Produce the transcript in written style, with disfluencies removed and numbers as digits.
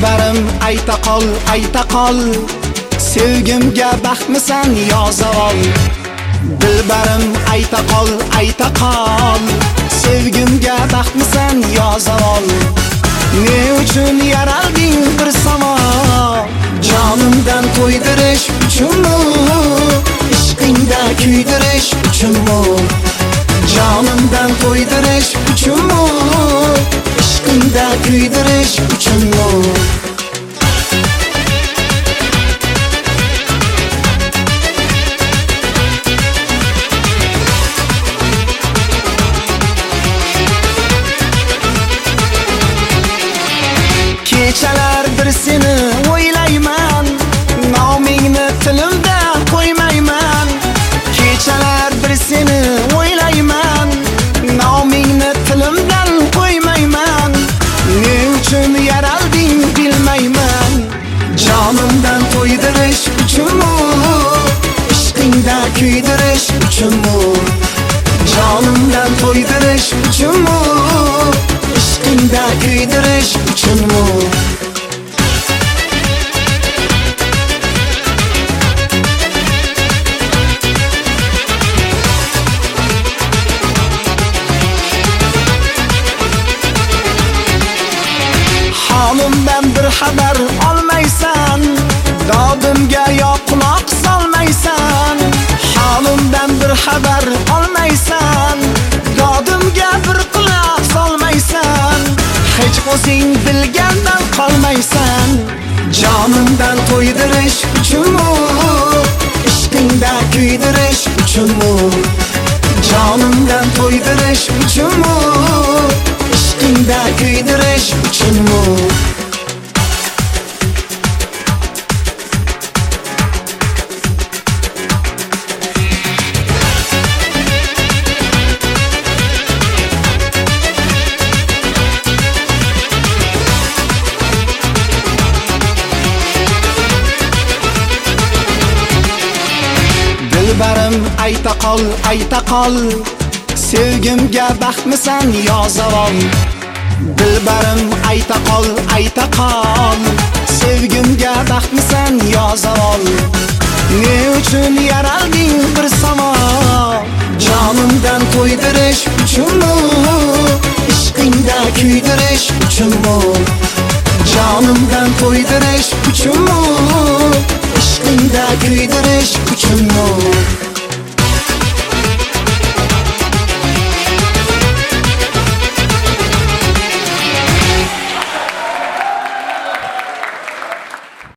Dilbarim ayta qol sevgimga baxtmisan yo zavol. Dilbarim ayta qol sevgimga baxtmisan yo zavol. Ne uchun yaralding bir samo, jonimdan to'ydirish uchunmi, ishqingda kuydirish uchunmi? Jonimdan to'ydirish uchunmi, ishqingda kuydirish uchunmi? Kechalar bir seni o'ylayman, nomingni tilimda qo'ymayman. Kechalar bir seni o'ylayman, nomingni tilimdan qo'ymayman. Ne uchun yaralding bilmayman, jonimdan to'ydirish uchunmi, ishqingda kuydirish uchunmi? Jonimdan to'ydirish uchunmi, ishqingda kuydirish uchunmi? Halimdan bir xabar olmaysan, dodimga yo quloq solmaysan. Halimdan bir xabar olmaysan, dodimga bir quloq solmaysan. Hech o'zing bilgandan qolmaysan, jonimdan to'ydirish uchunmi, ishqingda kuydirish uchunmi? Jonimdan to'ydirish uchunmi, ishqingda kuydirish uchunmi? Dilbarim ayta qol sevgimga baxtmisan yo zavol. Dilbarim ayta qol sevgimga baxtmisan yo zavol. Ne uchun yaralding bir samo, jonimdan to'ydirish uchunmi, ishqingda kuydirish uchunmi? Jonimdan to'ydirish uchunmi,